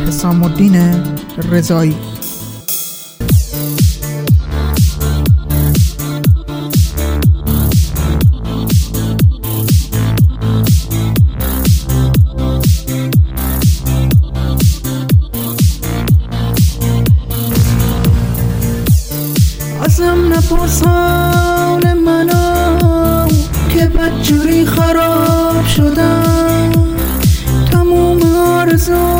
حسام الدین رضایی. ازم نپرس حال منو که بدجوری خراب شدم، تموم آرزو